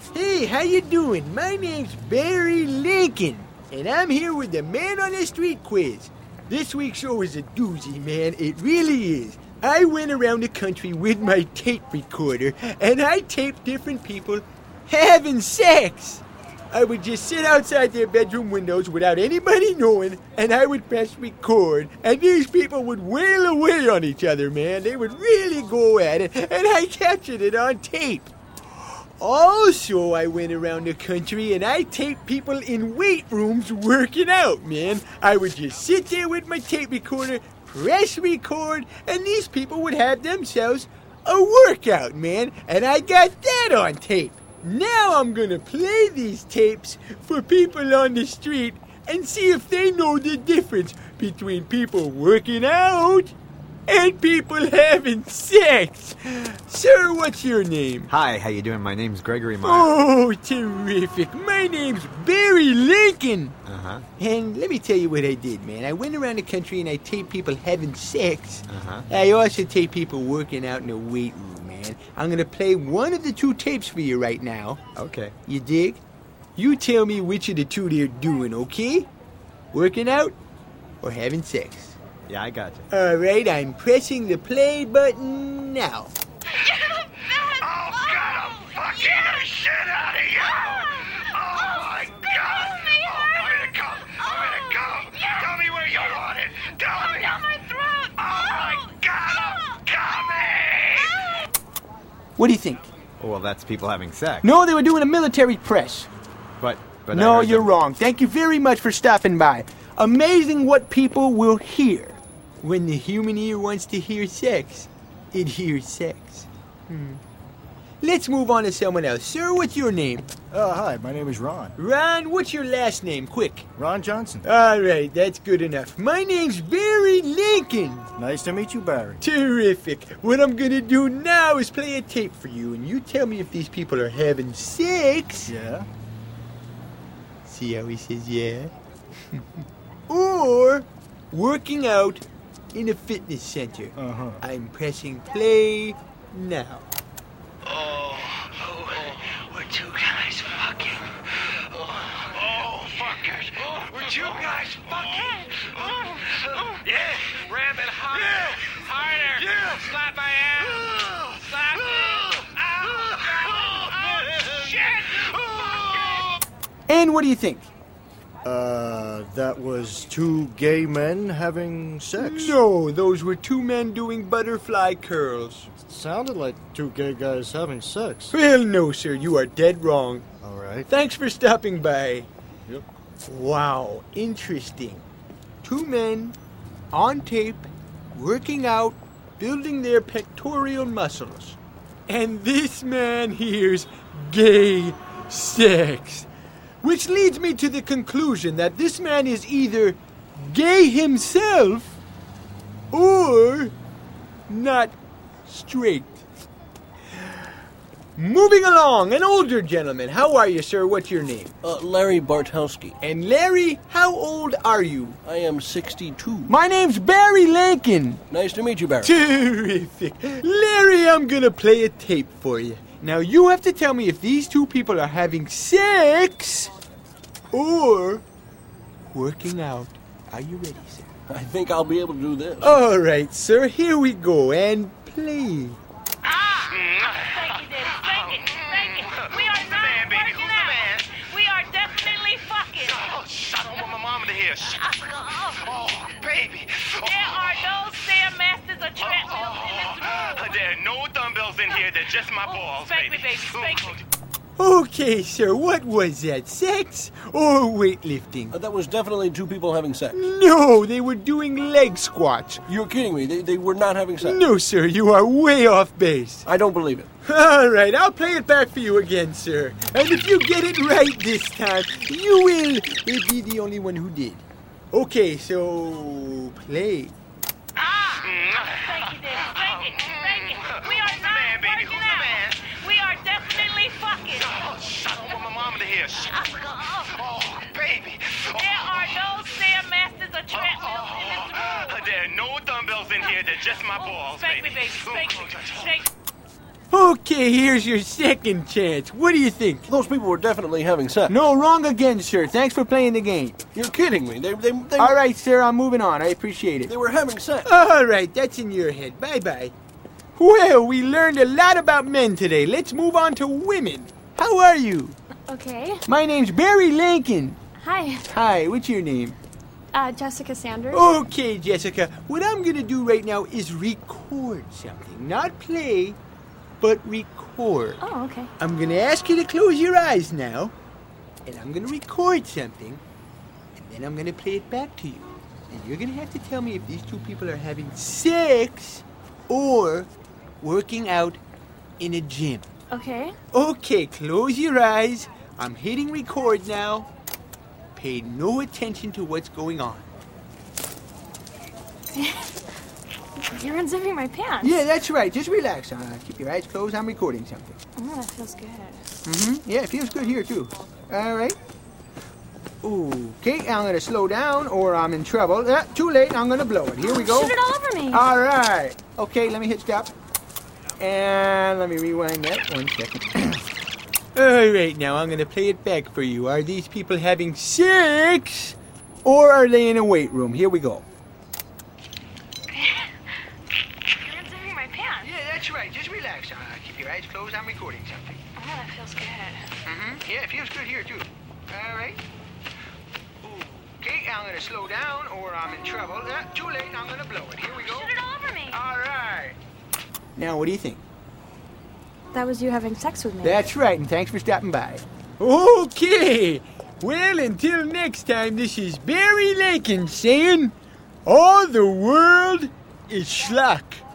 Hey, how you doing? My name's Barry Lincoln, and I'm here with the Man on the Street quiz. This week's show is a doozy, man. It really is. I went around the country with my tape recorder, and I taped different people having sex. I would just sit outside their bedroom windows without anybody knowing, and I would press record, and these people would wail away on each other, man. They would really go at it, and I captured it on tape. Also, I went around the country and I taped people in weight rooms working out, man. I would just sit there with my tape recorder, press record, and these people would have themselves a workout, man. And I got that on tape. Now I'm gonna play these tapes for people on the street and see if they know the difference between people working out and people having sex. Sir, what's your name? Hi, how you doing? My name's Gregory Meyer. Oh, terrific. My name's Barry Lincoln. Uh-huh. And let me tell you what I did, man. I went around the country and I taped people having sex. Uh-huh. I also taped people working out in a weight room, man. I'm going to play one of the two tapes for you right now. Okay. You dig? You tell me which of the two they're doing, okay? Working out or having sex? Yeah, I got you. All right, I'm pressing the play button now. Oh, God, I'm fucking the shit out of you! Oh, my God! Oh, I'm gonna come! I'm gonna come! Tell me where you want it! Tell me! Down my throat! Oh, my God, I'm coming! What do you think? Oh, well, that's people having sex. No, they were doing a military press. But I No, heard you're them- wrong. Thank you very much for stopping by. Amazing what people will hear. When the human ear wants to hear sex, it hears sex. Let's move on to someone else. Sir, what's your name? Hi, my name is Ron. Ron, what's your last name? Quick. Ron Johnson. All right, that's good enough. My name's Barry Lincoln. Nice to meet you, Barry. Terrific. What I'm gonna do now is play a tape for you, and you tell me if these people are having sex. Yeah? See how he says yeah? Or working out in a fitness center. Uh-huh. I'm pressing play now. Oh, we're two guys fucking. Oh, fuckers. We're two guys fucking. Yeah, ram it harder. Yeah. Harder. Yeah. Slap my ass. Slap me. Shit. And what do you think? That was two gay men having sex? No, those were two men doing butterfly curls. Sounded like two gay guys having sex. Well, no, sir, you are dead wrong. All right. Thanks for stopping by. Yep. Wow, interesting. Two men on tape, working out, building their pectoral muscles. And this man hears gay sex. Which leads me to the conclusion that this man is either gay himself or not straight. Moving along, an older gentleman. How are you, sir? What's your name? Larry Bartowski. And Larry, how old are you? I am 62. My name's Barry Lincoln. Nice to meet you, Barry. Terrific. Larry, I'm gonna play a tape for you. Now you have to tell me if these two people are having sex or working out. Are you ready, sir? I think I'll be able to do this. All right, sir. Here we go. And play. Thank you, Daddy. Thank you. We are not man, baby? working Who's the man? out. We are definitely fucking. Oh, shut up. I don't want my mama to hear. Oh, baby. There are no stairmasters or treadmills in this room. There are no dumbbells in here. They're just my balls, Spank me, baby. baby. Spank me. Okay, sir. What was that? Sex or weightlifting? That was definitely two people having sex. No, they were doing leg squats. You're kidding me. They were not having sex. No, sir. You are way off base. I don't believe it. All right, I'll play it back for you again, sir. And if you get it right this time, you will be the only one who did. Okay, so play. Thank you, Daddy. Thank you. We are not man, baby? working Who's the man? out. We are definitely fucking. Oh, shut up. I don't want my mama to hear. Oh, baby. There are no stairmasters or treadmills in this room. There are no dumbbells in here. They're just my balls, Spank me, baby. baby. Spank me. Spank me. Okay, here's your second chance. What do you think? Those people were definitely having sex. No, wrong again, sir. Thanks for playing the game. You're kidding me. They All right, sir, I'm moving on. I appreciate it. They were having sex. All right, that's in your head. Bye-bye. Well, we learned a lot about men today. Let's move on to women. How are you? Okay. My name's Barry Lincoln. Hi. Hi, what's your name? Jessica Sanders. Okay, Jessica. What I'm going to do right now is record something. Not play, but record. Oh, okay. I'm going to ask you to close your eyes now, and I'm going to record something, and then I'm going to play it back to you. And you're going to have to tell me if these two people are having sex or working out in a gym. Okay. Okay, close your eyes. I'm hitting record now. Pay no attention to what's going on. You're unzipping my pants. Yeah, that's right. Just relax. Keep your eyes closed. I'm recording something. Oh, that feels good. Mm-hmm. Yeah, it feels good here, too. All right. Okay, I'm going to slow down or I'm in trouble. Too late. I'm going to blow it. Here we go. Shoot it all over me. All right. Okay, let me hit stop. And let me rewind that 1 second. All right, now I'm going to play it back for you. Are these people having sex or are they in a weight room? Here we go. You're unzipping my pants. Yeah, that's right. Just relax. Keep your eyes closed. I'm recording something. Oh, that feels good. Mm-hmm. Yeah, it feels good here, too. All right. Okay, I'm going to slow down or I'm in trouble. Too late. I'm going to blow it. Here we go. Shoot it all over me. All right. Now, what do you think? That was you having sex with me. That's right, and thanks for stopping by. Okay. Well, until next time, this is Barry Lincoln saying, all the world is schlock.